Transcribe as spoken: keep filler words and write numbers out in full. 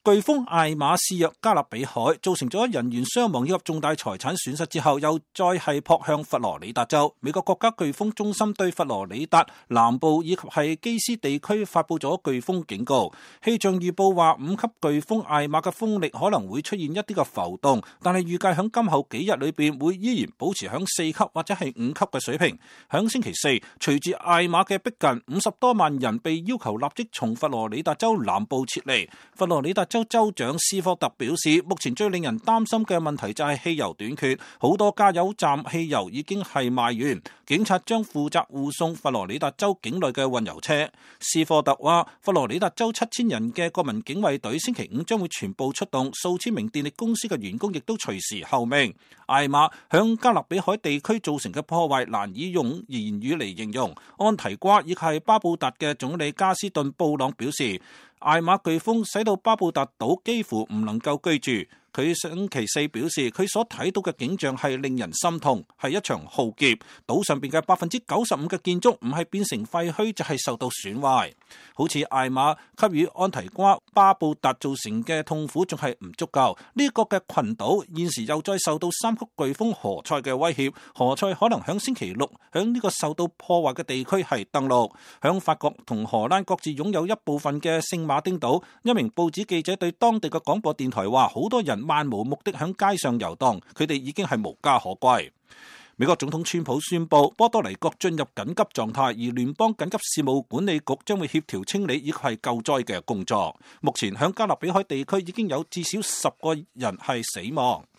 颶風艾瑪肆虐加勒比海，造成咗人員傷亡以及重大財產損失之後，又再係撲向佛羅里達州。美國國家颶風中心對佛羅里達南部以及係基斯地區發佈咗颶風警告。氣象預報話，五級颶風艾瑪嘅風力可能會出現一啲嘅浮動，但係預計響今後幾日裏邊會依然保持響四級或者係五級嘅水平。響星期四，隨住艾瑪嘅逼近，五十多萬人被要求立即從佛羅里達州南部撤離。佛羅里達州州長斯科特表示，目前最令人擔心嘅問題就係汽油短缺，好多加油站汽油已經係賣完，警察將負責護送佛羅里達州境內嘅運油車。斯科特話，佛羅里達州七千人嘅國民警衛隊星期五將會全部出動，數千名電力公司嘅員工亦都隨時候命。艾瑪響加勒比海地區造成嘅破壞難以用言語嚟形容。安提瓜亦係巴布達嘅總理加斯頓布朗表示，艾瑪颶風使到巴布達島幾乎唔能夠居住。佢星期四表示，佢所睇到嘅景象係令人心痛，係一場浩劫。島上邊嘅百分之九十五嘅建築唔係變成廢墟，就係受到損壞。好似艾瑪給予安提瓜、巴布達造成嘅痛苦仲係唔足夠。呢個嘅群島現時又再受到三級颶風何塞嘅威脅，何塞可能響星期六響呢個受到破壞嘅地區係登陸。響法國同荷蘭各自擁有一部分嘅聖馬丁島，一名報紙記者對當地嘅廣播電台話，好多人漫無目的響街上遊蕩，佢哋已經係無家可歸。美國總統川普宣布波多黎各進入緊急狀態，而聯邦緊急事務管理局將會協調清理以及係救災嘅工作。目前響加勒比海地區已經有至少十個人係死亡。